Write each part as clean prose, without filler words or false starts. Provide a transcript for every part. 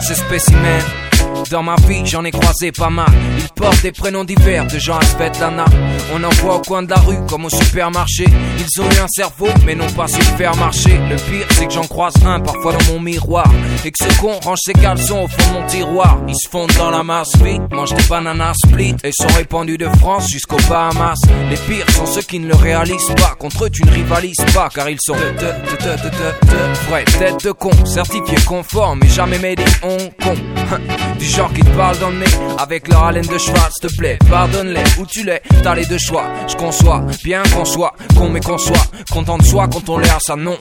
ces spécimens. Dans ma vie, j'en ai croisé pas mal. Ils portent des prénoms divers, de gens à Svetlana. On en voit au coin de la rue, comme au supermarché. Ils ont eu un cerveau, mais n'ont pas su le faire marcher. Le pire, c'est que j'en croise un parfois dans mon miroir, et que ce con range ses caleçons au fond de mon tiroir. Ils se fondent dans la masse vite, mangent des bananas split, et sont répandus de France jusqu'aux Bahamas. Les pires sont ceux qui ne le réalisent pas. Contre eux, tu ne rivalises pas, car ils sont vraies têtes de con, certifiés conformes, mais jamais made in Hong Kong. Du genre qui te parle dans le nez avec leur haleine de cheval, s'il te plaît, pardonne-les, où tu l'es, t'as les deux choix. Je conçois, bien qu'on soit, con mais qu'on soit content de soi quand on l'est à sa nom.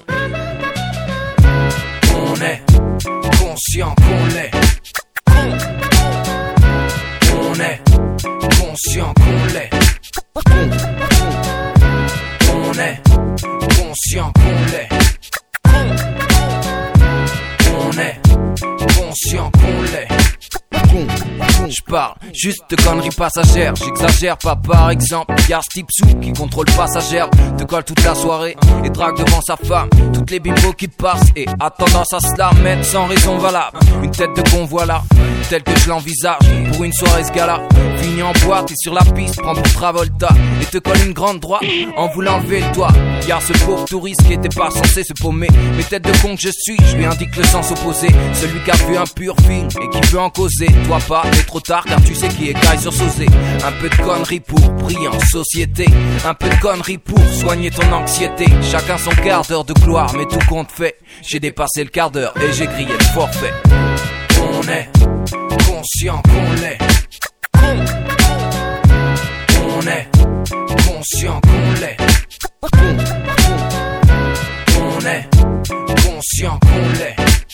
On est conscient qu'on l'est. On est conscient qu'on l'est. On est conscient qu'on l'est. On est conscient qu'on l'est. J'parle juste de conneries passagères, j'exagère pas. Par exemple, y'a ce type sous qui contrôle passagère, te colle toute la soirée et drague devant sa femme toutes les bimbos qui passent et a tendance à se la mettre sans raison valable. Une tête de con voilà, telle que je l'envisage pour une soirée ce gala. Fini en boîte et sur la piste, prend pour Travolta et te colle une grande droite en voulant lever le toit. Y'a ce pauvre touriste qui était pas censé se paumer, mais tête de con que je suis, je lui indique le sens opposé. Celui qui a vu un pur film et qui veut en causer. Toi pas, mais trop tard car tu sais qui est Guy sur Sosé. Un peu de conneries pour briller en société, un peu de conneries pour soigner ton anxiété. Chacun son quart d'heure de gloire, mais tout compte fait. J'ai dépassé le quart d'heure et j'ai grillé le forfait. On est conscient qu'on l'est. On est conscient qu'on l'est. On est conscient qu'on l'est.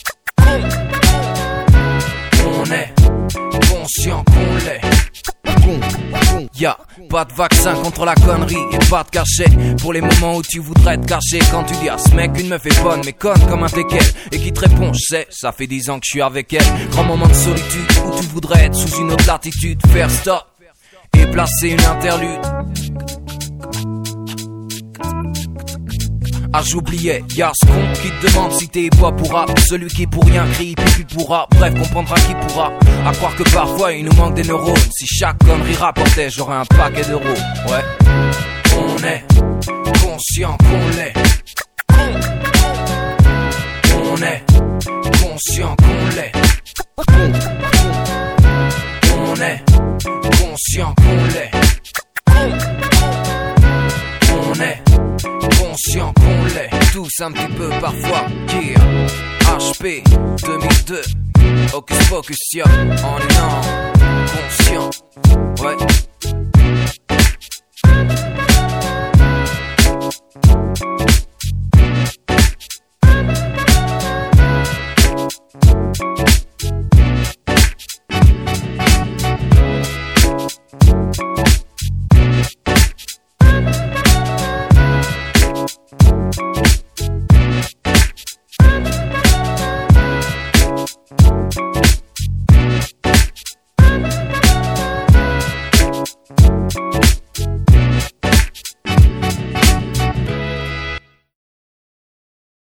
On est conscient qu'on l'est. Y'a pas de vaccin contre la connerie et pas de cachet pour les moments où tu voudrais te cacher. Quand tu dis à ce mec une meuf est bonne mais conne comme un teckel, et qui te répond je sais, ça fait 10 ans que je suis avec elle. Grand moment de solitude où tu voudrais être sous une autre latitude. Faire stop et placer une interlude. Ah j'oubliais, y'a ce con qui te demande si t'es pas pourra. Celui qui pour rien crie pipi pourra. Bref comprendra qui pourra. À croire que parfois il nous manque des neurones. Si chaque connerie rapportait j'aurais un paquet d'euros. Ouais. On est conscient qu'on l'est. On est conscient qu'on l'est. On est conscient qu'on l'est. On est conscient qu'on l'est. Tous un petit peu parfois. Yeah. HP 2002. Hocus pocus, yo. On est non conscient. Ouais.